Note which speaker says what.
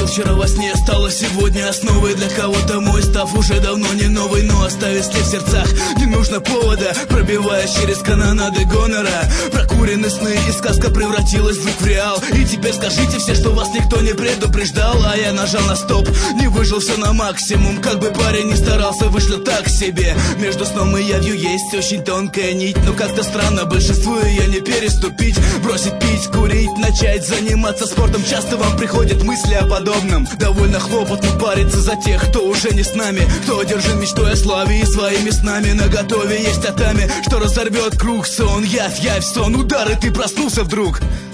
Speaker 1: видел вчера во сне, стало сегодня основой для кого-то мой, став уже давно не новый, но оставив след в сердцах. Не нужно повода, пробиваясь через канонады гонора. Прокуренные сны и сказка превратилась вдруг в реал. И теперь скажите все, что вас никто не предупреждал. А я нажал на стоп, не выжил все на максимум. Как бы парень ни старался, вышло так себе. Между сном и явью есть очень тонкая нить, но как-то странно большинству ее не переступить. Бросить пить, курить, начать заниматься спортом. Часто вам приходят мысли о подобном. Довольно хлопотно париться за тех, кто уже не с нами, кто одержим мечтой о славе и своими снами. Наготове есть татами, что разорвет круг. Сон, явь, сон, удар, и ты проснулся вдруг.